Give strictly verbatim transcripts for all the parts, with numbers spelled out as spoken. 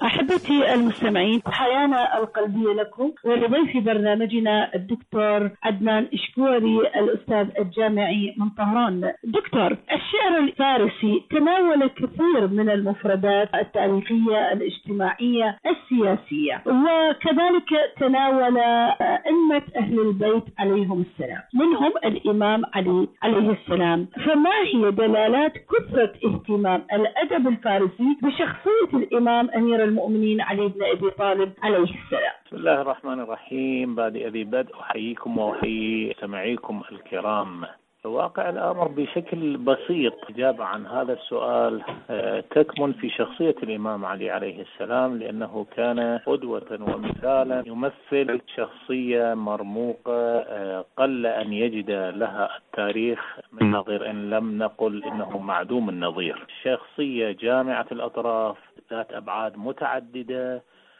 أحبتي المستمعين، حيانا القلبية لكم ولضيف برنامجنا الدكتور عدنان إشكوري الأستاذ الجامعي من طهران. دكتور، الشعر الفارسي تناول كثير من المفردات التاريخية الاجتماعية السياسية، وكذلك تناول أئمة أهل البيت عليهم السلام، منهم الإمام علي عليه السلام. فما هي دلالات كثرة اهتمام الأدب الفارسي بشخصية الإمام أمير المؤمنين علي بن أبي طالب عليه السلام؟ بسم الله الرحمن الرحيم. بادئ ذي بدء أحييكم وأحيي سمعيكم الكرام. واقع الأمر بشكل بسيط إجابة عن هذا السؤال تكمن في شخصية الإمام علي عليه السلام، لأنه كان قدوة ومثالا، يمثل شخصية مرموقة قل أن يجد لها التاريخ من نظير، إن لم نقل إنه معدوم النظير. شخصية جامعة الأطراف ذات أبعاد متعددة،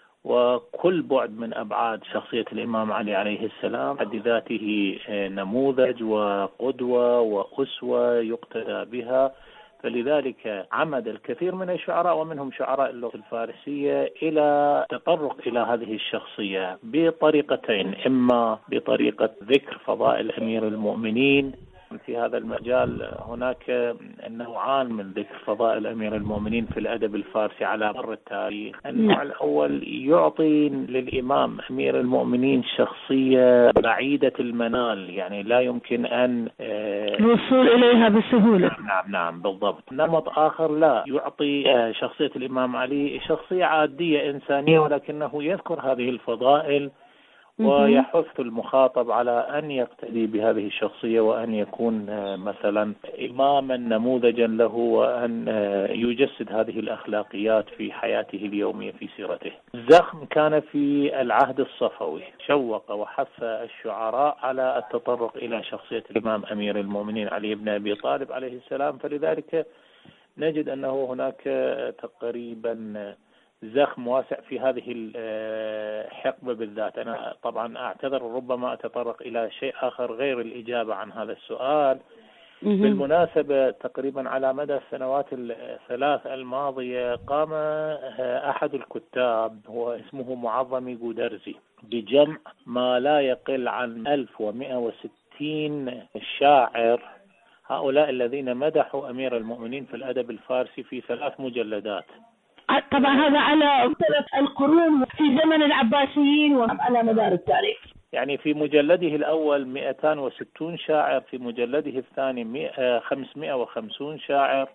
وكل بعد من أبعاد شخصية الإمام علي عليه السلام بحد ذاته نموذج وقدوة وأسوة يقتدى بها. فلذلك عمد الكثير من الشعراء ومنهم شعراء اللغة الفارسية إلى تطرق إلى هذه الشخصية بطريقتين: إما بطريقة ذكر فضائل أمير المؤمنين. في هذا المجال هناك نوعان من ذكر فضائل أمير المؤمنين في الأدب الفارسي على مر التاريخ. النوع الأول يعطي للإمام أمير المؤمنين شخصية بعيدة المنال، يعني لا يمكن أن الوصول إليها بسهولة. نعم نعم بالضبط. نمط آخر لا، يعطي شخصية الإمام علي شخصية عادية إنسانية، ولكنه يذكر هذه الفضائل ويحث المخاطب على أن يقتدي بهذه الشخصية، وأن يكون مثلا إماما نموذجا له، وأن يجسد هذه الأخلاقيات في حياته اليومية في سيرته. زخم كان في العهد الصفوي، شوق وحث الشعراء على التطرق إلى شخصية الإمام أمير المؤمنين علي بن أبي طالب عليه السلام. فلذلك نجد أنه هناك تقريبا زخم واسع في هذه الحقبة بالذات. أنا طبعا أعتذر ربما أتطرق إلى شيء آخر غير الإجابة عن هذا السؤال. بالمناسبة تقريبا على مدى السنوات الثلاث الماضية قام أحد الكتاب، هو اسمه معظمي جودرزي، بجمع ما لا يقل عن ألف ومئة وستين شاعر، هؤلاء الذين مدحوا أمير المؤمنين في الأدب الفارسي، في ثلاث مجلدات. طبعا هذا على مختلف القرون في زمن العباسيين وعلى مدار التاريخ. يعني في مجلده الأول مئتين وستين شاعر، في مجلده الثاني خمسمئة وخمسين شاعر،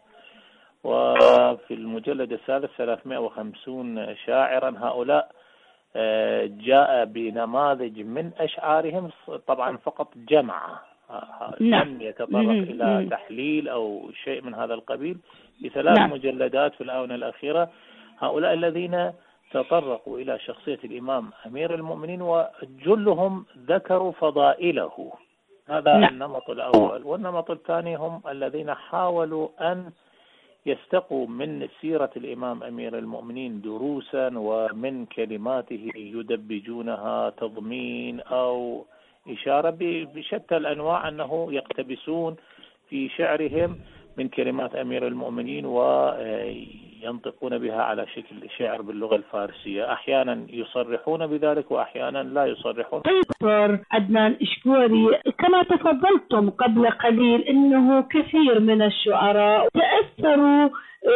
وفي المجلد الثالث ثلاثمئة وخمسين شاعرا. هؤلاء جاء بنماذج من أشعارهم، طبعا فقط جمع، لم يتطرق إلى تحليل أو شيء من هذا القبيل، بثلاث نعم. مجلدات في الآونة الأخيرة. هؤلاء الذين تطرقوا إلى شخصية الإمام أمير المؤمنين وجلهم ذكروا فضائله. هذا نعم. النمط الأول. والنمط الثاني هم الذين حاولوا أن يستقوا من سيرة الإمام أمير المؤمنين دروسا، ومن كلماته يدبجونها تضمين أو إشارة بشتى الأنواع، أنه يقتبسون في شعرهم من كلمات أمير المؤمنين وينطقون بها على شكل شعر باللغة الفارسية. أحيانا يصرحون بذلك وأحيانا لا يصرحون. دكتور عدنان إشكوري، كما تفضلتم قبل قليل أنه كثير من الشعراء تأثروا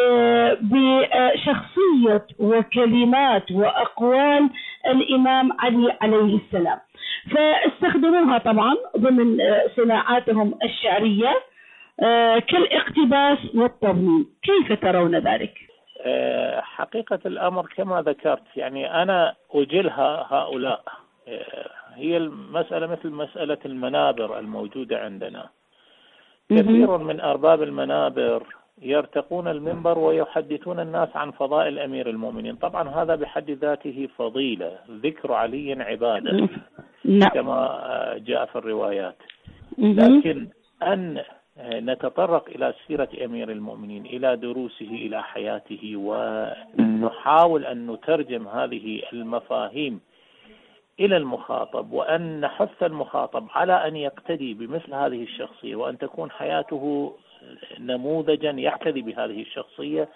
بشخصية وكلمات وأقوال الإمام علي عليه السلام، فاستخدموها طبعا ضمن صناعاتهم الشعرية كالاقتباس والتضمين. كيف ترون ذلك؟ حقيقة الأمر كما ذكرت، يعني أنا أجلها هؤلاء. هي المسألة مثل مسألة المنابر الموجودة عندنا. كثير من أرباب المنابر يرتقون المنبر ويحدثون الناس عن فضائل أمير المؤمنين. طبعا هذا بحد ذاته فضيلة، ذكر علي عبادة كما جاء في الروايات. لكن أن نتطرق إلى سيرة أمير المؤمنين، إلى دروسه، إلى حياته، ونحاول أن نترجم هذه المفاهيم إلى المخاطب، وأن نحث المخاطب على أن يقتدي بمثل هذه الشخصية، وأن تكون حياته نموذجا يقتدي بهذه الشخصية.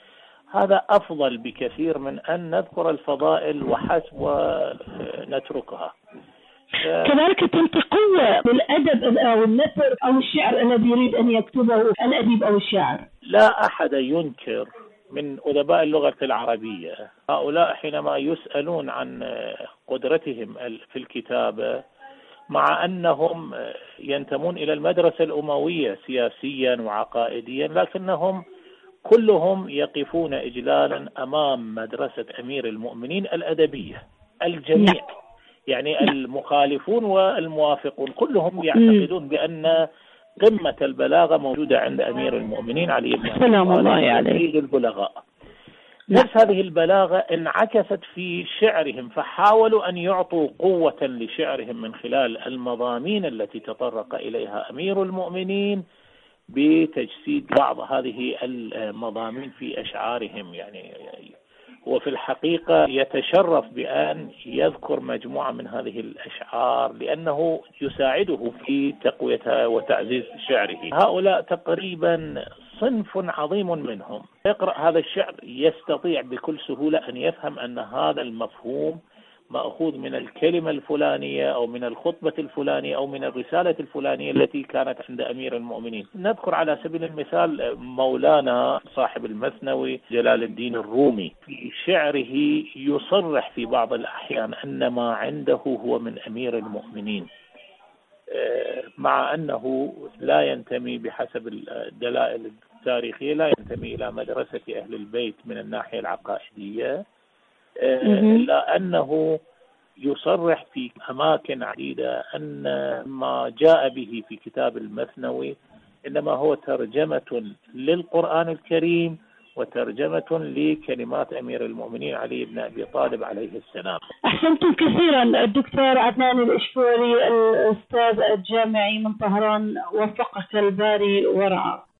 هذا أفضل بكثير من أن نذكر الفضائل وحسب ونتركها. كذلك تنطي قوة بالأدب أو النثر أو الشعر الذي يريد أن يكتبه الأديب أو الشاعر. لا أحد ينكر من أدباء اللغة العربية، هؤلاء حينما يسألون عن قدرتهم في الكتابة مع أنهم ينتمون إلى المدرسة الأموية سياسيا وعقائديا، لكنهم كلهم يقفون إجلالا أمام مدرسة أمير المؤمنين الأدبية. الجميع يعني المخالفون والموافقون كلهم يعتقدون بأن قمة البلاغة موجودة عند أمير المؤمنين علي بن أبي سلام الله عليه سيد البلغاء. نفس هذه البلاغة انعكست في شعرهم، فحاولوا أن يعطوا قوة لشعرهم من خلال المضامين التي تطرق إليها أمير المؤمنين بتجسيد بعض هذه المضامين في أشعارهم. يعني هو في الحقيقة يتشرف بأن يذكر مجموعة من هذه الأشعار لأنه يساعده في تقويتها وتعزيز شعره. هؤلاء تقريبا صنف عظيم منهم يقرأ هذا الشعر يستطيع بكل سهولة أن يفهم أن هذا المفهوم مأخوذ من الكلمة الفلانية أو من الخطبة الفلانية أو من الرسالة الفلانية التي كانت عند أمير المؤمنين. نذكر على سبيل المثال مولانا صاحب المثنوي جلال الدين الرومي، في شعره يصرح في بعض الأحيان أن ما عنده هو من أمير المؤمنين، مع أنه لا ينتمي بحسب الدلائل التاريخية لا ينتمي إلى مدرسة أهل البيت من الناحية العقائدية، لأنه يصرح في أماكن عديدة أن ما جاء به في كتاب المثنوي إنما هو ترجمة للقرآن الكريم وترجمة لكلمات أمير المؤمنين علي بن أبي طالب عليه السلام. أحسنتم كثيرا الدكتور عدنان الإشكوري الأستاذ الجامعي من طهران، وفقك الباري ورعاك.